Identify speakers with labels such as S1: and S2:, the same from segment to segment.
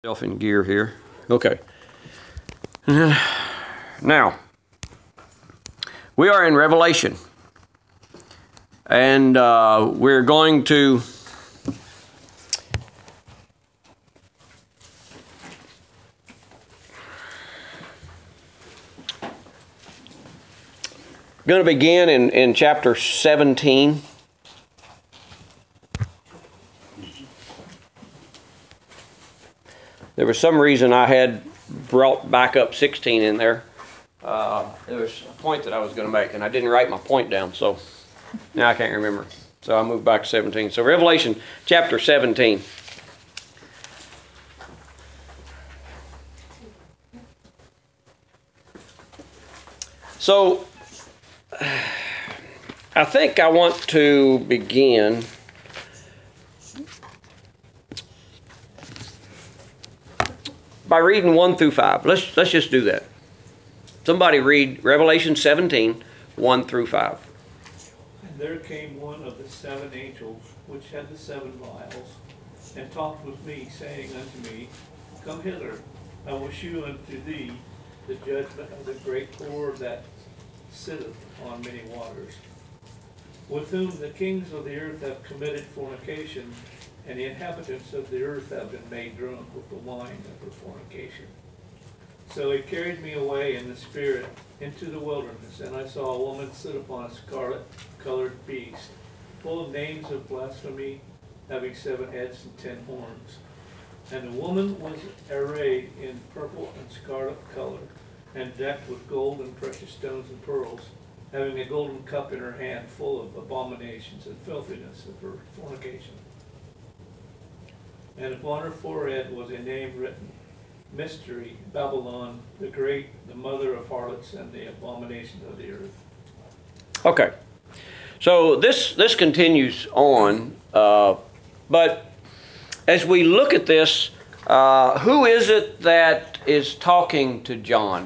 S1: Self in gear here. Okay. Now, we are in Revelation, and we're going to begin in chapter 17. There was some reason I had brought back up 16 in there. There was a point that I was going to make, and I didn't write my point down, so now I can't remember. So I moved back to 17. So Revelation chapter 17. So I think I want to begin by reading 1 through 5. Let's just do that. Somebody read Revelation 17, 1 through 5.
S2: And there came one of the seven angels, which had the seven vials, and talked with me, saying unto me, Come hither, I will shew unto thee the judgment of the great whore that sitteth on many waters, with whom the kings of the earth have committed fornication, and the inhabitants of the earth have been made drunk with the wine of her fornication. So he carried me away in the spirit into the wilderness, and I saw a woman sit upon a scarlet-colored beast, full of names of blasphemy, having 7 heads and 10 horns. And the woman was arrayed in purple and scarlet color, and decked with gold and precious stones and pearls, having a golden cup in her hand full of abominations and filthiness of her fornication. And upon her forehead was a name written, Mystery, Babylon, the Great, the mother of harlots and the abominations of the earth.
S1: Okay. So this continues on, but as we look at this, who is it that is talking to John?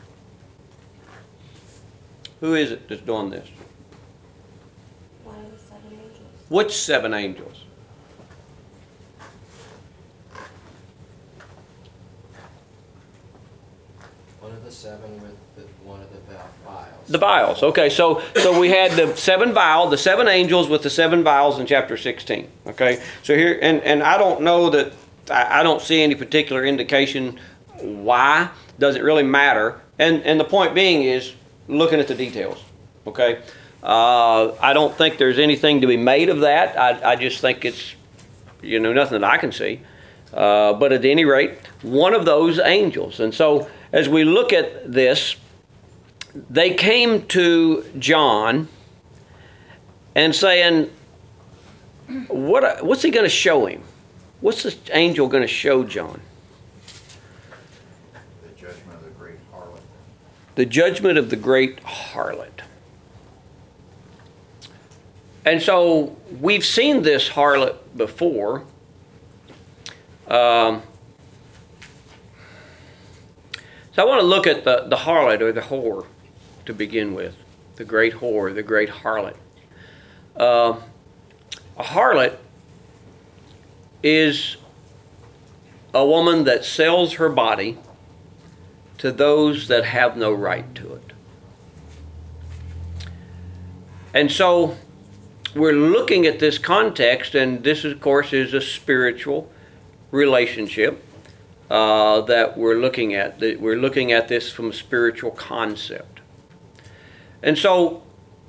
S1: Who is it that's doing this?
S3: One of the 7 angels.
S1: Which 7 angels?
S4: One of the 7 with one of the vials.
S1: The vials. Okay, so we had the 7 vials, the 7 angels with the 7 vials in chapter 16. Okay, so here, and I don't know that, I don't see any particular indication why. Doesn't really matter. And the point being is looking at the details. Okay, I don't think there's anything to be made of that. I just think it's, nothing that I can see. But at any rate, one of those angels. And so as we look at this, they came to John and saying, what's he going to show him? What's this angel going to show John?
S5: The judgment of the great harlot.
S1: The judgment of the great harlot. And so we've seen this harlot before. So I want to look at the harlot or the whore to begin with. The great whore, the great harlot. A harlot is a woman that sells her body to those that have no right to it. And so we're looking at this context, and this, of course, is a spiritual relationship that we're looking at. We're looking at this from a spiritual concept. And so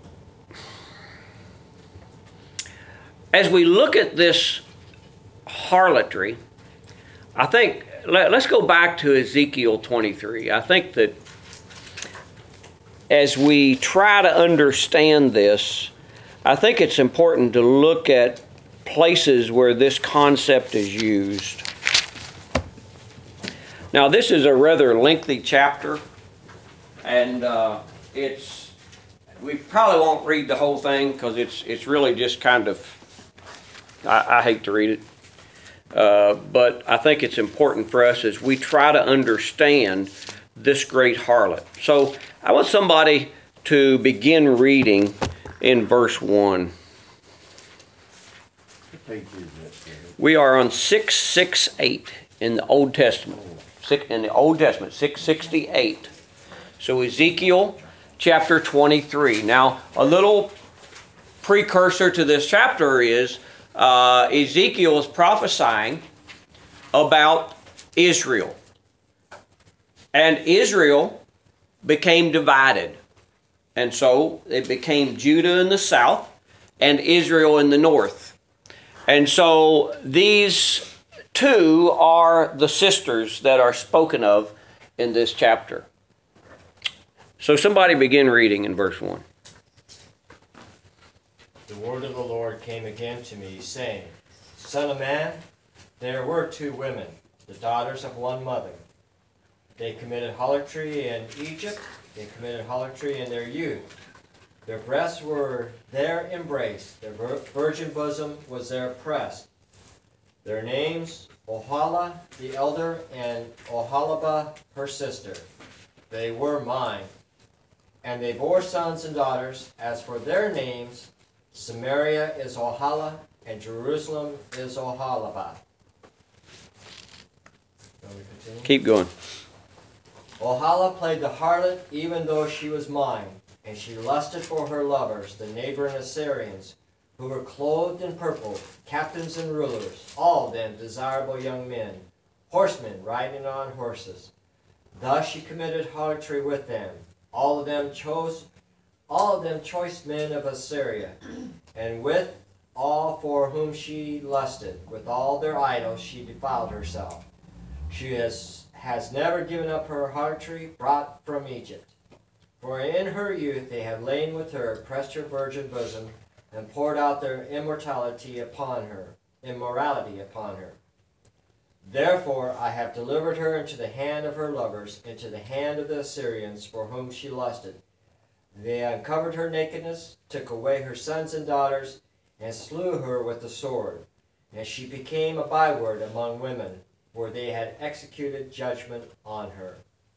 S1: as we look at this harlotry, I think, let's go back to Ezekiel 23. I think that as we try to understand this, I think it's important to look at places where this concept is used. Now, this is a rather lengthy chapter, and we probably won't read the whole thing because it's really just kind of, I hate to read it. But I think it's important for us as we try to understand this great harlot. So I want somebody to begin reading in verse 1.
S5: What page is that?
S1: We are on 668 in the Old Testament. In the Old Testament, 668. So Ezekiel chapter 23. Now, a little precursor to this chapter is Ezekiel is prophesying about Israel. And Israel became divided. And so it became Judah in the south and Israel in the north. And so these two are the sisters that are spoken of in this chapter. So somebody begin reading in verse 1.
S4: The word of the Lord came again to me, saying, Son of man, there were two women, the daughters of one mother. They committed harlotry in Egypt. They committed harlotry in their youth. Their breasts were their embrace. Their virgin bosom was their breast. Their names, Oholah the elder and Oholibah her sister. They were mine. And they bore sons and daughters. As for their names, Samaria is Oholah, and Jerusalem is Oholibah.
S1: Keep going.
S4: Oholah played the harlot even though she was mine, and she lusted for her lovers, the neighboring Assyrians, who were clothed in purple, captains and rulers, all of them desirable young men, horsemen riding on horses. Thus she committed harlotry with them, all of them choice men of Assyria, and with all for whom she lusted, with all their idols she defiled herself. She has never given up her harlotry brought from Egypt. For in her youth they have lain with her, pressed her virgin bosom, and poured out their immorality upon her. Therefore I have delivered her into the hand of her lovers, into the hand of the Assyrians, for whom she lusted. They uncovered her nakedness, took away her sons and daughters, and slew her with the sword. And she became a byword among women, for they had executed judgment on her.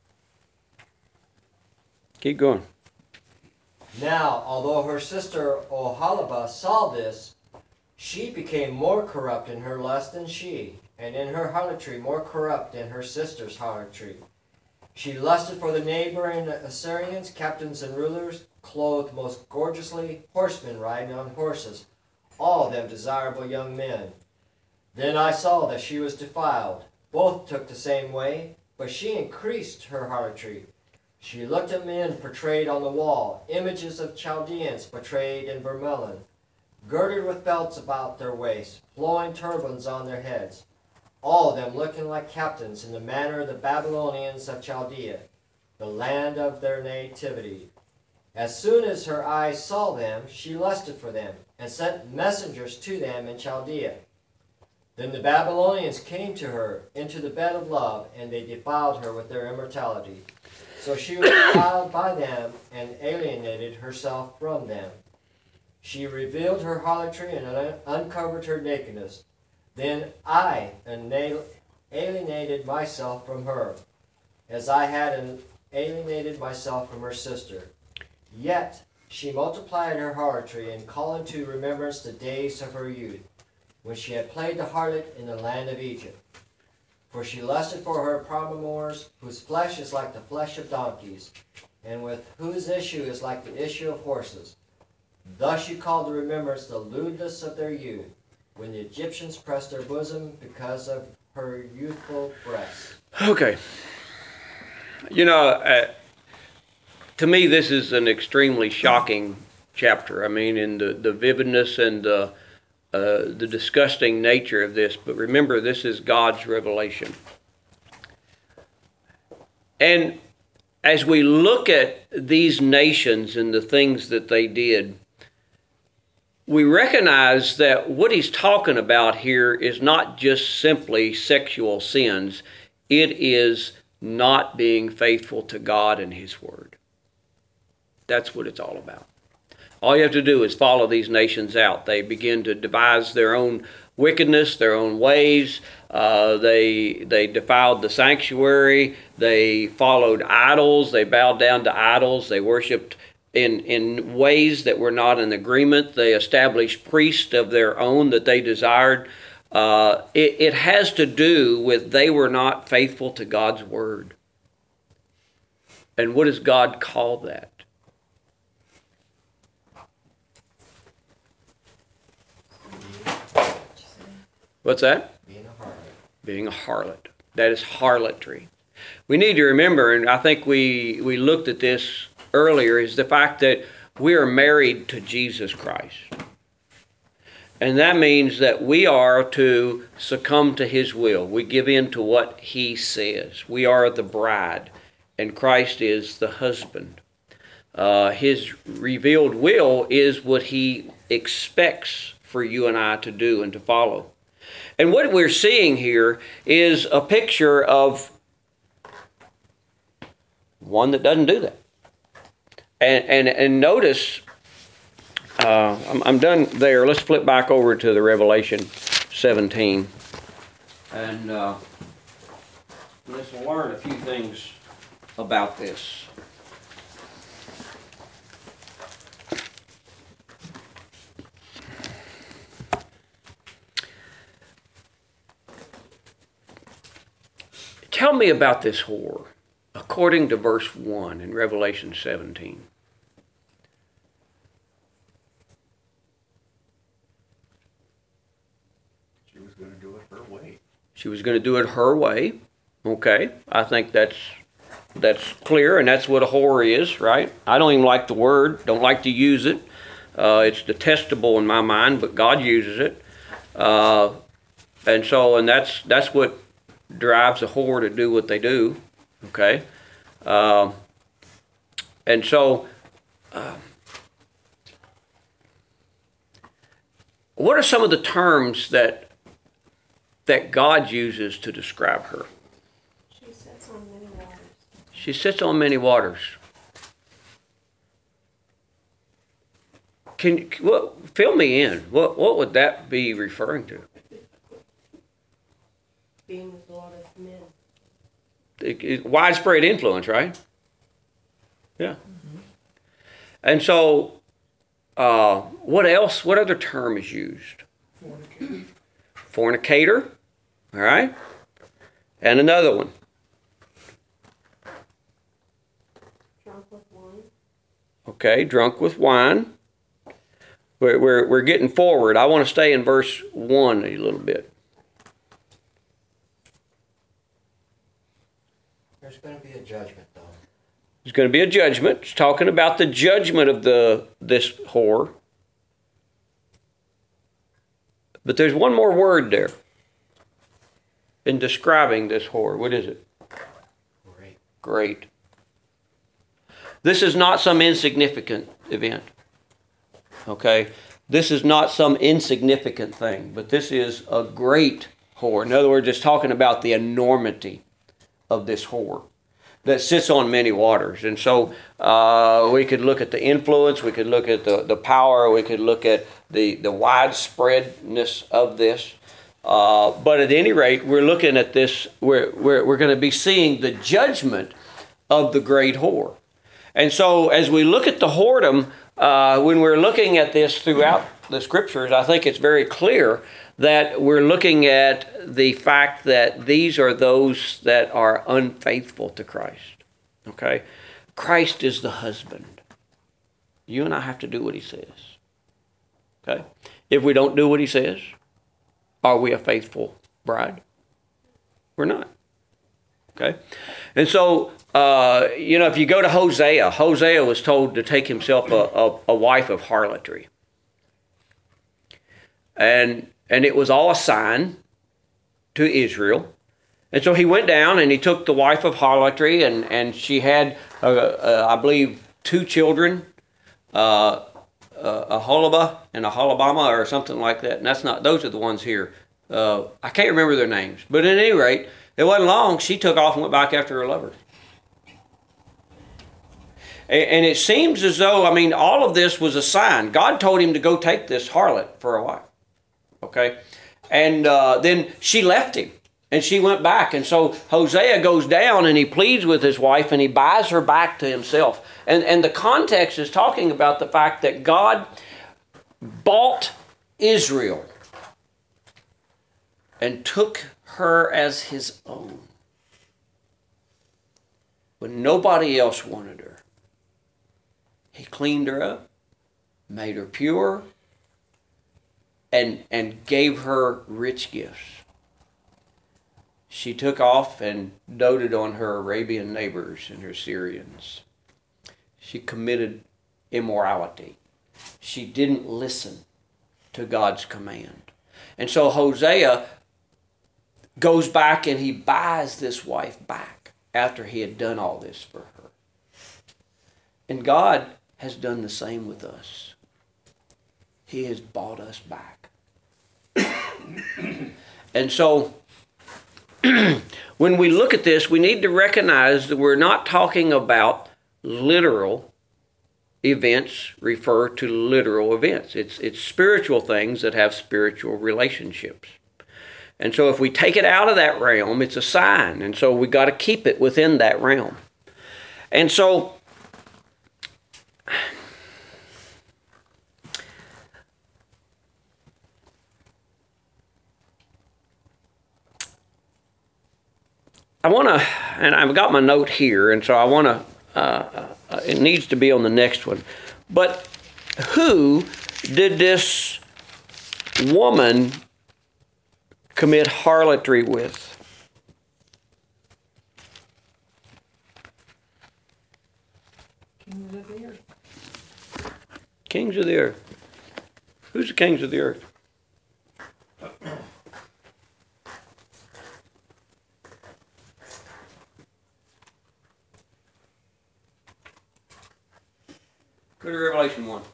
S1: Keep going.
S4: Now, although her sister Oholibah saw this, she became more corrupt in her lust than she, and in her harlotry more corrupt than her sister's harlotry. She lusted for the neighboring Assyrians, captains and rulers, clothed most gorgeously, horsemen riding on horses, all of them desirable young men. Then I saw that she was defiled. Both took the same way, but she increased her harlotry. She looked at men portrayed on the wall, images of Chaldeans portrayed in vermilion, girded with belts about their waists, flowing turbans on their heads, all of them looking like captains in the manner of the Babylonians of Chaldea, the land of their nativity. As soon as her eyes saw them, she lusted for them, and sent messengers to them in Chaldea. Then the Babylonians came to her into the bed of love, and they defiled her with their immortality. So she was defiled by them and alienated herself from them. She revealed her harlotry and uncovered her nakedness. Then I alienated myself from her, as I had alienated myself from her sister. Yet she multiplied her harlotry, and called to remembrance the days of her youth, when she had played the harlot in the land of Egypt. For she lusted for her paramours, whose flesh is like the flesh of donkeys, and with whose issue is like the issue of horses. Thus she called to remembrance the lewdness of their youth, when the Egyptians pressed their bosom because of her youthful breasts.
S1: Okay. To me, this is an extremely shocking chapter. I mean, in the vividness and the disgusting nature of this. But remember, this is God's revelation. And as we look at these nations and the things that they did, we recognize that what he's talking about here is not just simply sexual sins. It is not being faithful to God and His Word. That's what it's all about. All you have to do is follow these nations out. They begin to devise their own wickedness, their own ways. They defiled the sanctuary. They followed idols. They bowed down to idols. They worshipped in ways that were not in agreement. They established priests of their own that they desired. it has to do with they were not faithful to God's word. And what does God call that? What's that?
S4: Being a harlot.
S1: Being a harlot. That is harlotry. We need to remember, and I think we looked at this earlier, is the fact that we are married to Jesus Christ. And that means that we are to succumb to His will. We give in to what He says. We are the bride, and Christ is the husband. His revealed will is what He expects for you and I to do and to follow. And what we're seeing here is a picture of one that doesn't do that. And notice, I'm done there. Let's flip back over to the Revelation 17. And let's learn a few things about this. Tell me about this whore, according to verse 1 in Revelation 17.
S5: She was going to do it her way.
S1: She was going to do it her way. Okay, I think that's clear, and that's what a whore is, right? I don't even like the word, don't like to use it. It's detestable in my mind, but God uses it. And that's what drives a whore to do what they do, okay? And so, what are some of the terms that God uses to describe her?
S3: She sits on many waters.
S1: She sits on many waters. Fill me in. What would that be referring to?
S3: Being with a lot of men.
S1: Widespread influence, right? Yeah. And so, what else? What other term is used?
S2: Fornicator.
S1: Fornicator, all right? And another one.
S3: Drunk with wine.
S1: Okay, drunk with wine. We're getting forward. I want to stay in verse 1 a little bit.
S4: There's going to be a judgment, though.
S1: There's going to be a judgment. It's talking about the judgment of this whore. But there's one more word there in describing this whore. What is it?
S4: Great.
S1: Great. This is not some insignificant event. Okay? This is not some insignificant thing, but this is a great whore. In other words, it's talking about the enormity of this whore that sits on many waters. And so we could look at the influence, we could look at the power, we could look at the widespreadness of this. But at any rate, we're looking at this, we're going to be seeing the judgment of the great whore. And so as we look at the whoredom, when we're looking at this throughout the scriptures, I think it's very clear that we're looking at the fact that these are those that are unfaithful to Christ. Okay? Christ is the husband. You and I have to do what He says. Okay? If we don't do what He says, are we a faithful bride? We're not. Okay? And so, if you go to Hosea, Hosea was told to take himself a wife of harlotry. And it was all a sign to Israel. And so he went down and he took the wife of harlotry, and she had, I believe, 2 children, a Holabah and a Holabama or something like that. And those are the ones here. I can't remember their names. But at any rate, it wasn't long. She took off and went back after her lover. And it seems as though, all of this was a sign. God told him to go take this harlot for a wife. Okay? And then she left him. And she went back. And so Hosea goes down and he pleads with his wife and he buys her back to himself. And the context is talking about the fact that God bought Israel and took her as his own when nobody else wanted her. He cleaned her up, made her pure, and gave her rich gifts. She took off and doted on her Arabian neighbors and her Syrians. She committed immorality. She didn't listen to God's command. And so Hosea goes back and he buys this wife back after he had done all this for her. And God has done the same with us. He has bought us back. And so when we look at this, we need to recognize that we're not talking about literal events refer to literal events. It's spiritual things that have spiritual relationships. And so if we take it out of that realm, it's a sign. And so we got to keep it within that realm. And so I want to, and I've got my note here, and so I want to, it needs to be on the next one. But who did this woman commit harlotry with?
S5: Kings of the earth.
S1: Kings of the earth. Who's the kings of the earth? Go to Revelation 1.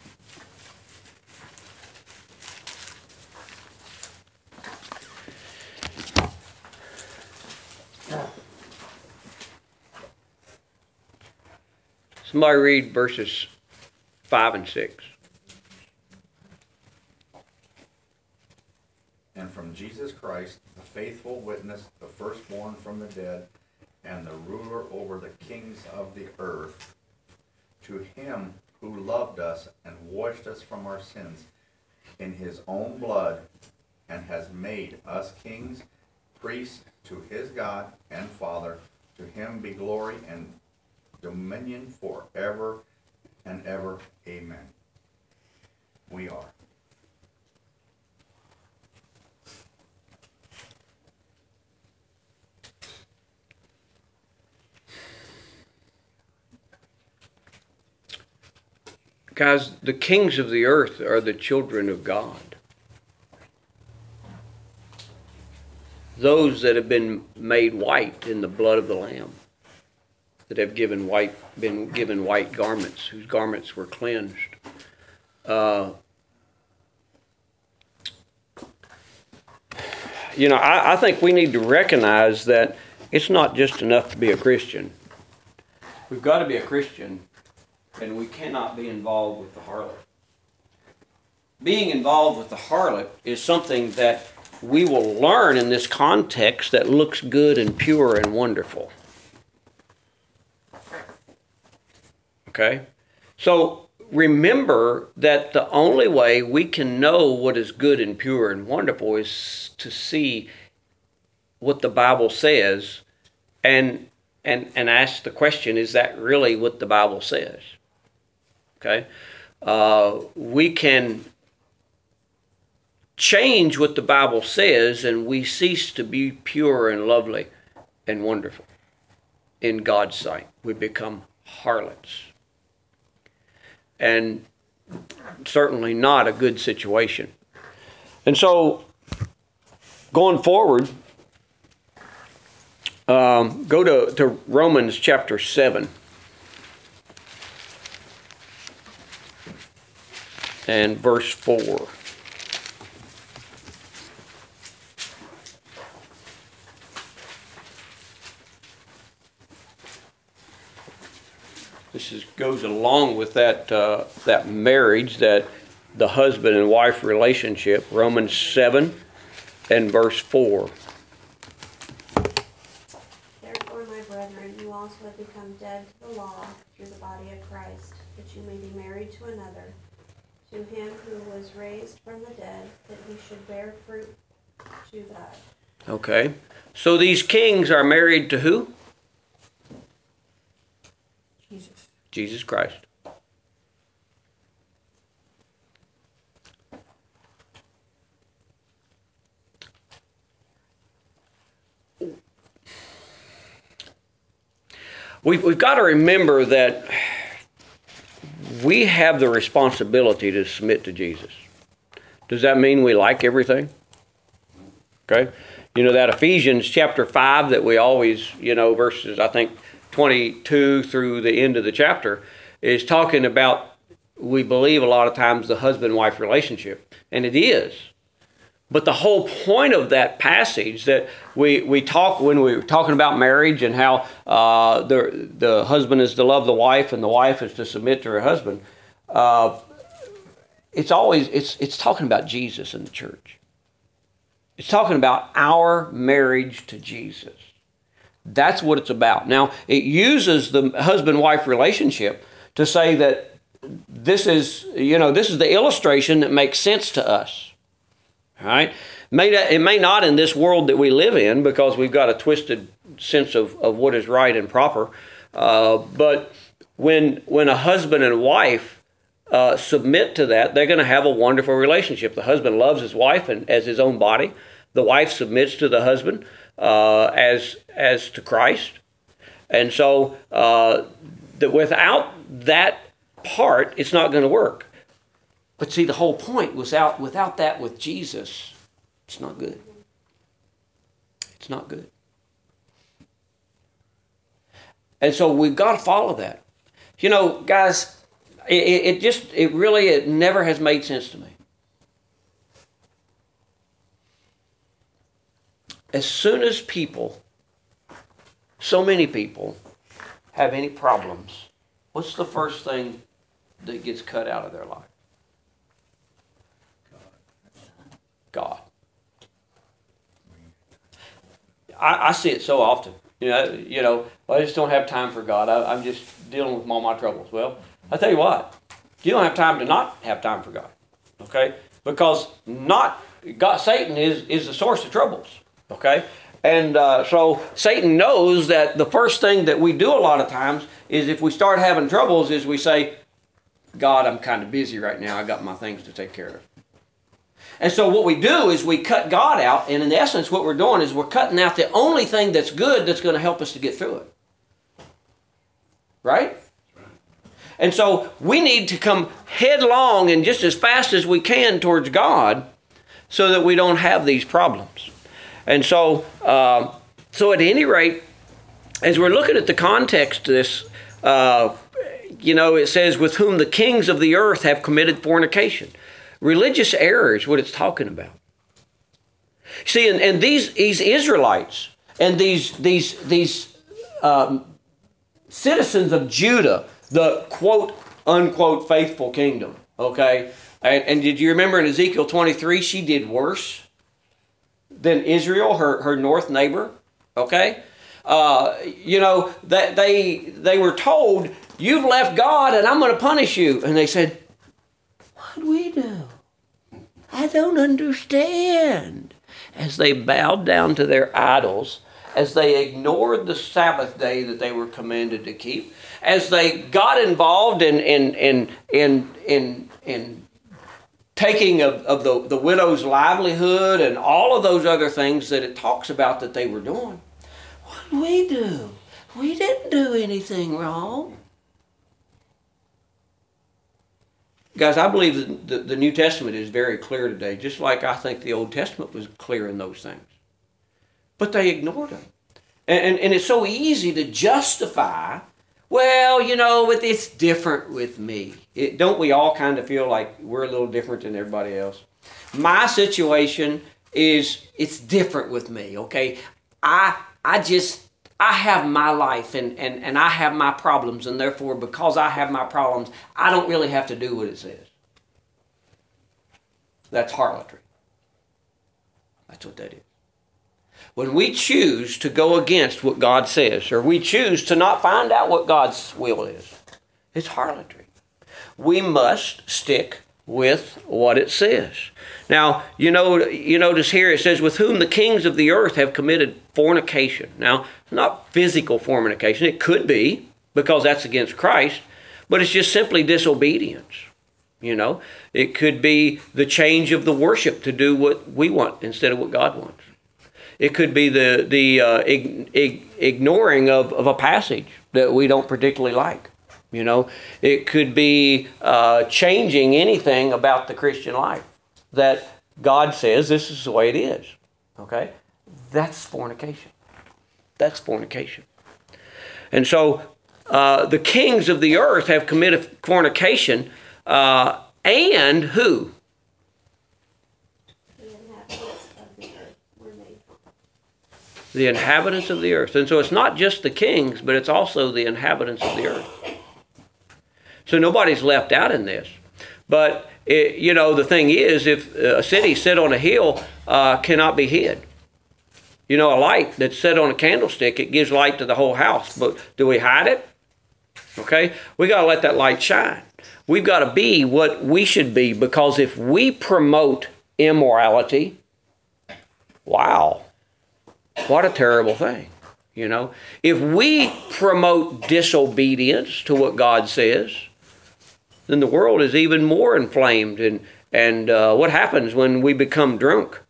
S1: Somebody read verses 5 and 6.
S5: And from Jesus Christ, the faithful witness, the firstborn from the dead, and the ruler over the kings of the earth, to him who loved us and washed us from our sins in his own blood, and has made us kings, priests to his God and Father, to him be glory and dominion forever and ever. Amen. We are.
S1: Guys, the kings of the earth are the children of God. Those that have been made white in the blood of the Lamb, that have been given white garments, whose garments were cleansed. I think we need to recognize that it's not just enough to be a Christian. We've got to be a Christian, and we cannot be involved with the harlot. Being involved with the harlot is something that we will learn in this context that looks good and pure and wonderful. Okay? So remember that the only way we can know what is good and pure and wonderful is to see what the Bible says and ask the question, is that really what the Bible says? Okay? We can change what the Bible says and we cease to be pure and lovely and wonderful in God's sight. We become harlots. And certainly not a good situation. And so, going forward, go to Romans chapter 7. And verse 4. This goes along with that marriage, that the husband and wife relationship. Romans 7 and verse 4.
S3: Therefore, my brethren, you also have become dead to the law through the body of Christ, that you may be married to another, to him who was raised from the dead, that he should bear fruit to God.
S1: Okay. So these kings are married to who?
S6: Jesus.
S1: Jesus Christ. We've got to remember that we have the responsibility to submit to Jesus. Does that mean we like everything? Okay. You know, that Ephesians chapter 5 that we always, verses, I think, 22 through the end of the chapter is talking about, we believe a lot of times, the husband-wife relationship. And it is. But the whole point of that passage that we talk when we were talking about marriage and how the husband is to love the wife and the wife is to submit to her husband, it's talking about Jesus and the church. It's talking about our marriage to Jesus. That's what it's about. Now, it uses the husband-wife relationship to say that this is the illustration that makes sense to us. All right? It may not in this world that we live in because we've got a twisted sense of what is right and proper. But when a husband and wife submit to that, they're going to have a wonderful relationship. The husband loves his wife as his own body. The wife submits to the husband as to Christ. And so that without that part, it's not going to work. But see, the whole point was without that with Jesus, it's not good. It's not good. And so we've got to follow that. Guys, it never has made sense to me. As soon as so many people, have any problems, what's the first thing that gets cut out of their life? God. I see it so often. I just don't have time for God. I'm just dealing with all my troubles. Well, I tell you what, you don't have time to not have time for God. Okay? Because Satan is the source of troubles. Okay? And so Satan knows that the first thing that we do a lot of times is if we start having troubles is we say, God, I'm kind of busy right now. I got my things to take care of. And so what we do is we cut God out, and in essence what we're doing is we're cutting out the only thing that's good that's going to help us to get through it. Right? And so we need to come headlong and just as fast as we can towards God so that we don't have these problems. And so at any rate, as we're looking at the context of this, it says, with whom the kings of the earth have committed fornication. Religious error is what it's talking about. See, and these Israelites and these citizens of Judah, the quote unquote faithful kingdom, okay? And did you remember in Ezekiel 23, she did worse than Israel, her north neighbor, okay? That they were told, you've left God and I'm going to punish you. And they said, what do we do? I don't understand. As they bowed down to their idols, as they ignored the Sabbath day that they were commanded to keep, as they got involved in taking of the widow's livelihood and all of those other things that it talks about that they were doing. What did we do? We didn't do anything wrong. Guys, I believe that the New Testament is very clear today, just like I think the Old Testament was clear in those things. But they ignored them. And it's so easy to justify, well, but it's different with me. Don't we all kind of feel like we're a little different than everybody else? My situation it's different with me, okay? I have my life and I have my problems, and therefore because I have my problems, I don't really have to do what it says. That's harlotry. That's what that is. When we choose to go against what God says, or we choose to not find out what God's will is, it's harlotry. We must stick with what it says. Now, you notice here it says, with whom the kings of the earth have committed fornication. Now, not physical fornication. It could be, because that's against Christ, but it's just simply disobedience. It could be the change of the worship to do what we want instead of what God wants. It could be the ignoring of a passage that we don't particularly like. It could be changing anything about the Christian life that God says this is the way it is. Okay? That's fornication. That's fornication. And so the kings of the earth have committed fornication, and who?
S3: The inhabitants of the earth were made from.
S1: The inhabitants of the earth. And so it's not just the kings, but it's also the inhabitants of the earth. So nobody's left out in this. But, the thing is, if a city set on a hill cannot be hid. A light that's set on a candlestick, it gives light to the whole house. But do we hide it? Okay? We got to let that light shine. We've got to be what we should be, because if we promote immorality, wow, what a terrible thing. If we promote disobedience to what God says, then the world is even more inflamed. And what happens when we become drunk?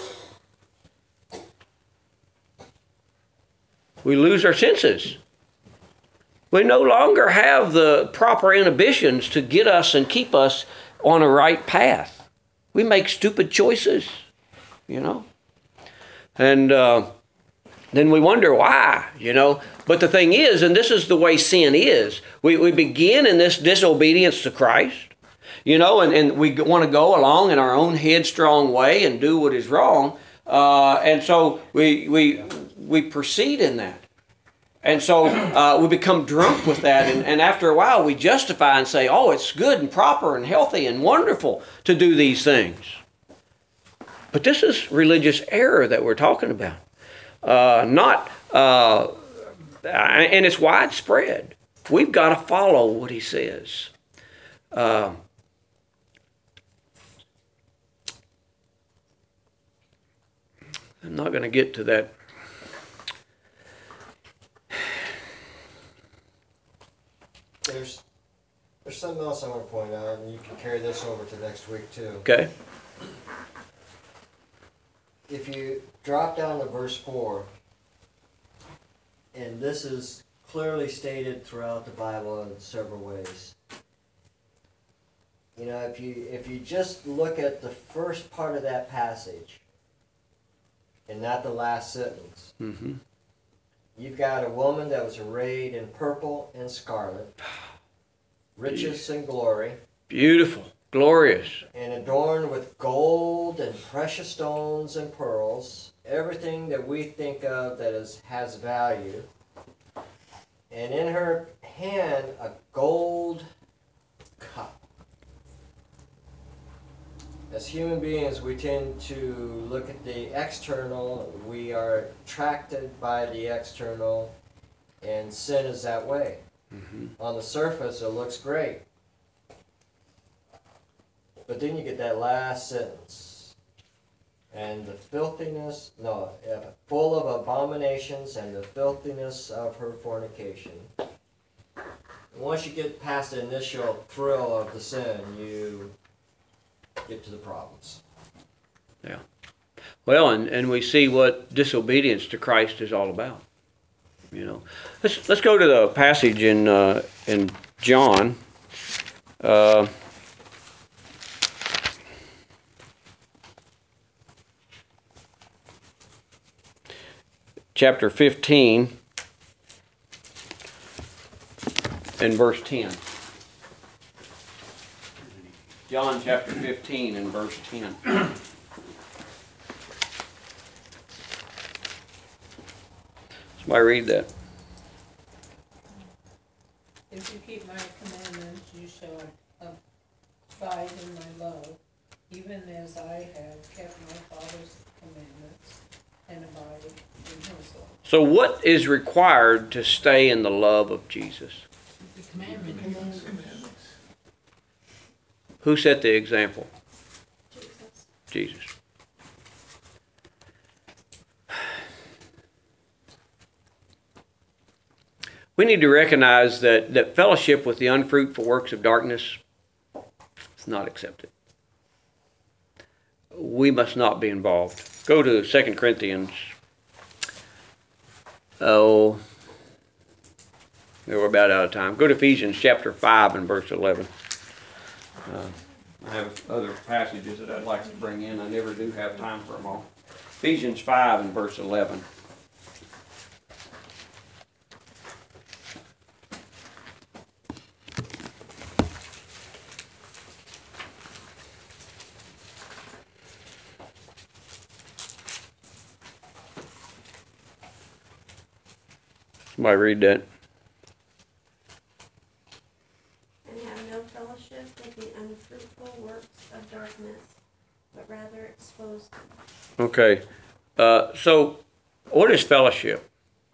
S1: We lose our senses. We no longer have the proper inhibitions to get us and keep us on a right path. We make stupid choices, And then we wonder why, But the thing is, and this is the way sin is, we begin in this disobedience to Christ, and we want to go along in our own headstrong way and do what is wrong. And so we proceed in that. And so we become drunk with that. And after a while, we justify and say, oh, it's good and proper and healthy and wonderful to do these things. But this is religious error that we're talking about. And it's widespread. We've got to follow what he says. I'm not going to get to that.
S4: There's something else I want to point out, and you can carry this over to next week too.
S1: Okay.
S4: If you drop down to verse 4, and this is clearly stated throughout the Bible in several ways. If you just look at the first part of that passage, and not the last sentence, you've got a woman that was arrayed in purple and scarlet, riches and glory.
S1: Beautiful, glorious.
S4: And adorned with gold and precious stones and pearls, everything that we think of that has value. And in her hand, a gold cup. As human beings, we tend to look at the external. We are attracted by the external, and sin is that way. On the surface, it looks great. But then you get that last sentence. And the filthiness, full of abominations and the filthiness of her fornication. And once you get past the initial thrill of the sin, you get to the problems.
S1: Yeah. Well, and we see what disobedience to Christ is all about. Let's go to the passage in John. Chapter 15 and verse 10. John chapter 15 and verse 10. Somebody read that.
S6: If you keep my commandments, you shall abide in my love, even as I have kept my Father's commandments and abide in his love.
S1: So what is required to stay in the love of Jesus?
S6: The commandments.
S1: Who set the example?
S3: Jesus.
S1: Jesus. We need to recognize that fellowship with the unfruitful works of darkness is not accepted. We must not be involved. Go to 2 Corinthians. Oh, we're about out of time. Go to Ephesians chapter 5 and verse 11. I have other passages that I'd like to bring in. I never do have time for them all. Ephesians 5 and verse 11. Somebody read that.
S3: And have no fellowship with the unfruitful works of darkness, but rather expose them.
S1: Okay. So, what is fellowship?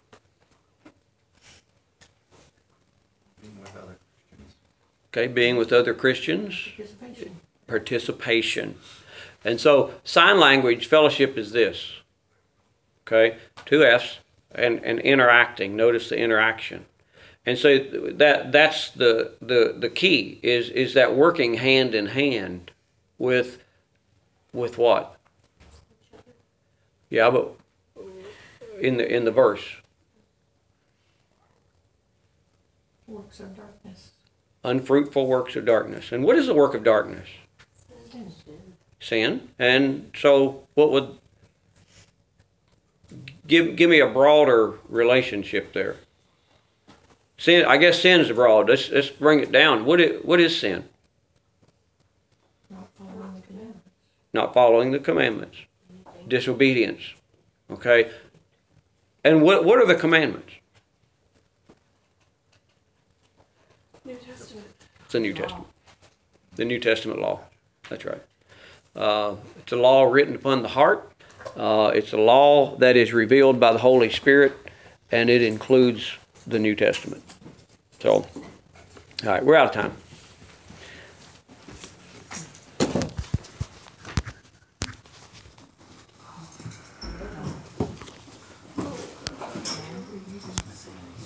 S5: Being with other Christians.
S1: Okay, being with other Christians.
S6: Participation.
S1: Participation. And so, sign language fellowship is this. Okay, two F's and interacting. Notice the interaction. And so that's the key is that working hand in hand with what? Yeah, but in the verse.
S6: Works of darkness.
S1: Unfruitful works of darkness. And what is the work of darkness?
S6: Sin.
S1: Sin. And so what would give me a broader relationship there? Sin, I guess sin is broad. Let's bring it down. What is sin?
S6: Not following the commandments.
S1: Not following the commandments. Disobedience. Okay? And what are the commandments?
S3: New Testament.
S1: It's the New Testament. The New Testament law. That's right. It's a law written upon the heart. It's a law that is revealed by the Holy Spirit, and it includes the New Testament. So, all right, we're out of time.